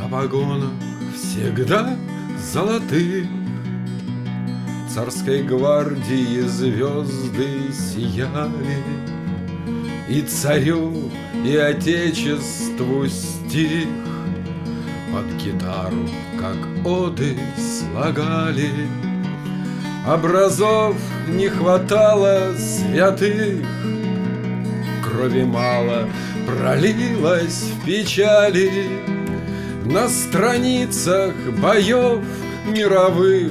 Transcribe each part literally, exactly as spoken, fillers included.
На погонах всегда золотых Царской гвардии звезды сияли, И царю, и отечеству стих под гитару, как оды, слагали. Образов не хватало святых, крови мало пролилось в печали. На страницах боев мировых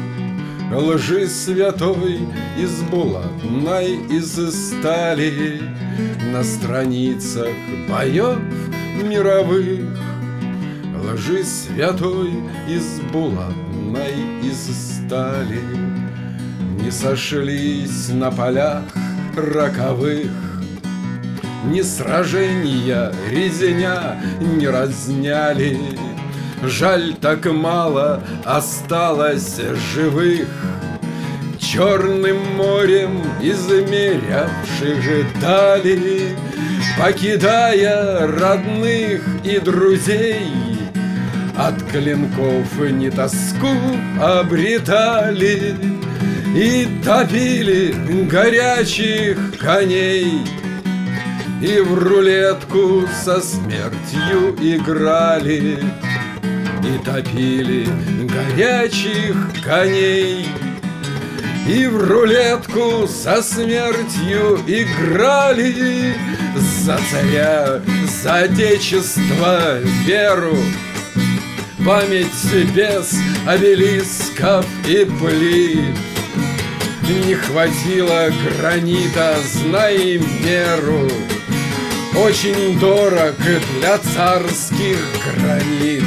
лжи святой из булатной, из стали. На страницах боев мировых лжи святой из булатной, из стали. Не сошлись на полях роковых ни сражения, резня не разняли. Жаль, так мало осталось живых, черным морем измерявших дали, покидая родных и друзей. От клинков не тоску обретали и топили горячих коней, и в рулетку со смертью играли, и топили горячих коней, и в рулетку со смертью играли. За царя, за отечество веру, память без обелисков и плит. Не хватило гранита, знай меру, очень дорог для царских гранит.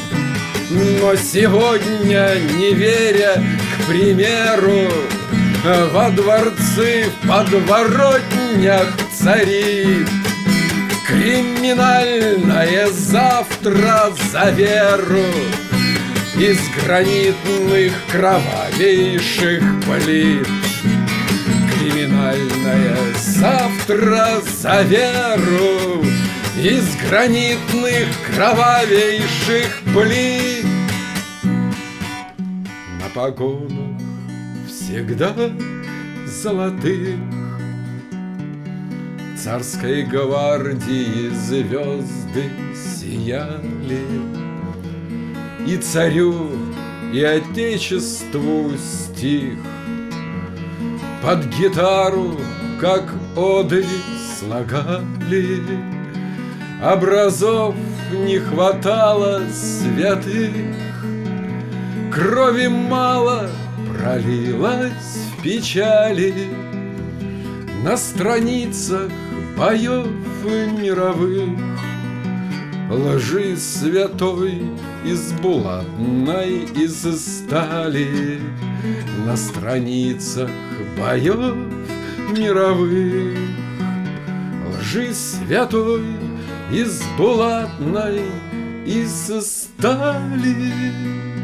Но сегодня, не веря к примеру, во дворцы, в подворотнях царит криминальное завтра за веру из гранитных кровавейших плит. Криминальное завтра за веру из гранитных кровавейших плит. На погонах всегда золотых Царской гвардии звезды сияли, и царю, и отечеству стих под гитару, как оды, слагали. Образов не хватало святых, крови мало пролилось в печали. На страницах боев мировых лжи святой из булатной, из стали. На страницах боев мировых лжи святой из булатной, из стали.